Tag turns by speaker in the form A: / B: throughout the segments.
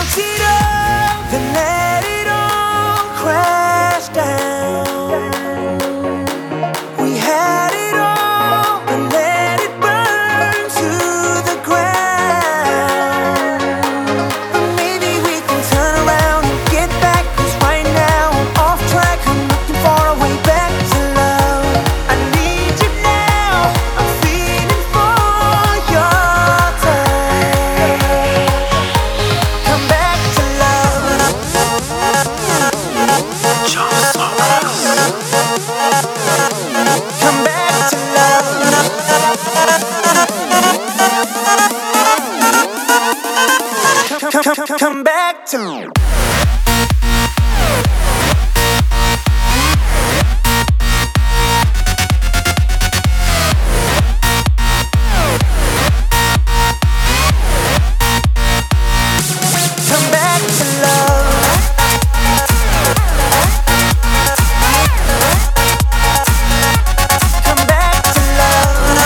A: it up, then let it all crash down. We had it all, but let it burn to the ground. But maybe we can turn around and get back, 'cause right now I'm off track. I'm looking for a way back to love. I need you now, I'm feeling for your touch. Come back to love. Come back to love. Come back to love. Come back to love. Come back to love.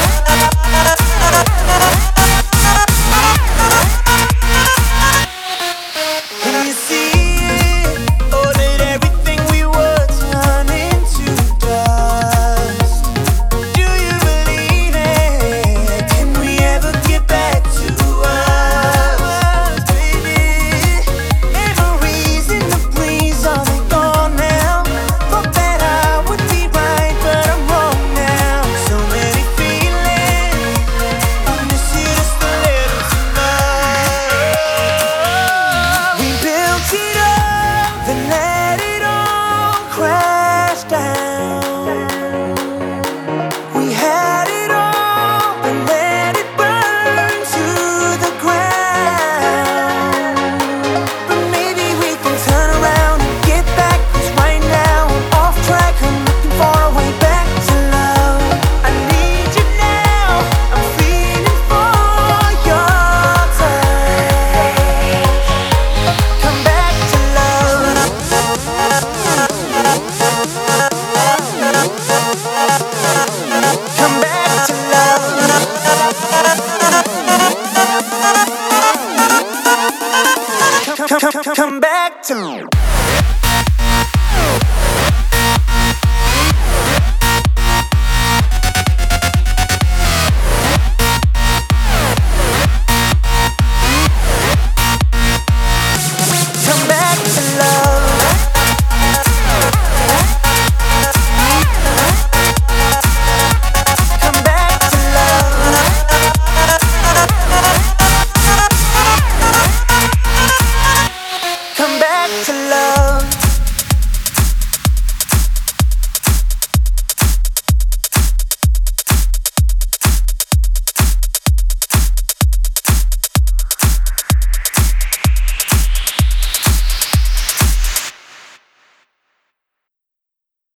A: Can you see it? Oh, that everything we were turned into dust. Do you believe it? Can we ever get back to us, baby? Memories in the breeze, are they gone now? Thought that I would be right, but I'm wrong now. So many feelings, I miss you just a little tonight. We built it up, then let it all crash down. We had it all, but let it burn to the ground. But maybe we can turn around and get back, 'cause right now I'm off track. I'm looking for a way back to love. I need you now, I'm feeling for your touch. Come back to love. Come back to love. Come back to love.